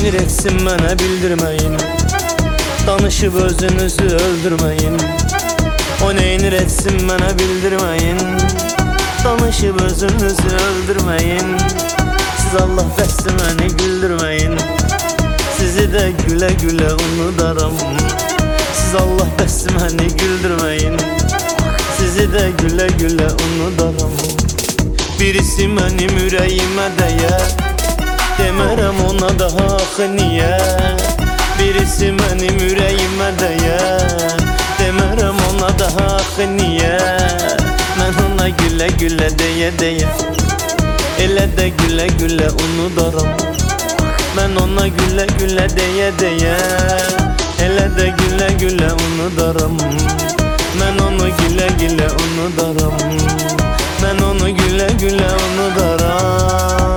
neynir etsin mənə bildirməyin, danışıb özünüzü öldürməyin. O neynir etsin mənə bildirməyin, danışıb özünüzü öldürməyin. Siz Allah bəssi məni güldürməyin, sizi də gülə gülə unudaram. Siz Allah bəssi məni güldürməyin, sizi də gülə gülə unudaram. Birisi mənim ürəyimə dəyər, demərəm ona daha axı niyə. Birisi mənim ürəyimə dəyər, demərəm ona daha axı niyə. Mən ona gülə gülə deyə deyə, elə də gülə gülə unudaram. Mən ona gülə gülə deyə deyə, elə də gülə gülə unudaram. Mən onu gülə gülə unudaram, mən onu gülə gülə unudaram.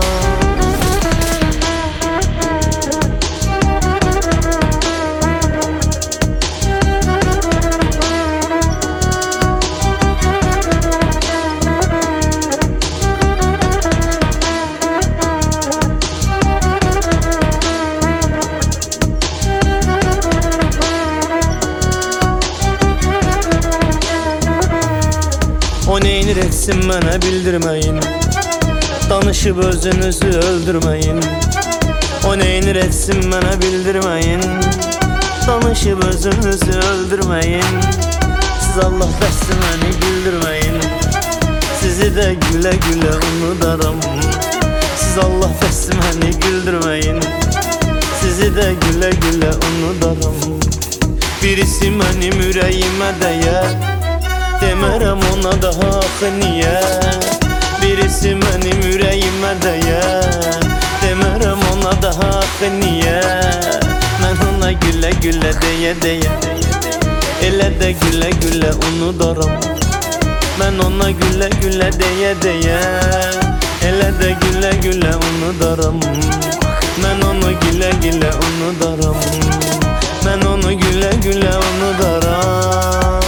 O neynir etsin mənə bildirməyin, danışıb özünüzü öldürməyin. O neynir etsin mənə bildirməyin, danışıb özünüzü öldürməyin. Siz Allah bəssi məni güldürməyin, sizi də gülə gülə unudaram. Siz Allah bəssi məni güldürməyin, sizi də gülə gülə unudaram. Birisi mənim ürəyimə dəyər, demərəm ona daha axı niyə. Birisi mənim ürəyimə dəyər, demərəm ona daha axı niyə. Mən ona gülə gülə deyə deyə, elə də gülə gülə unudaram. Mən ona gülə gülə deyə deyə, elə də gülə gülə unudaram. Mən onu gülə gülə unudaram, mən onu gülə gülə unudaram.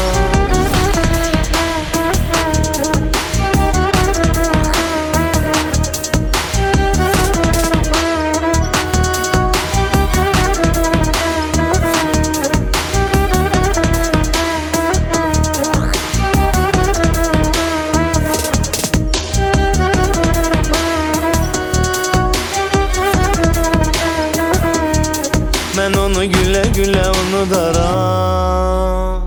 Mən onu gülə gülə unudaram.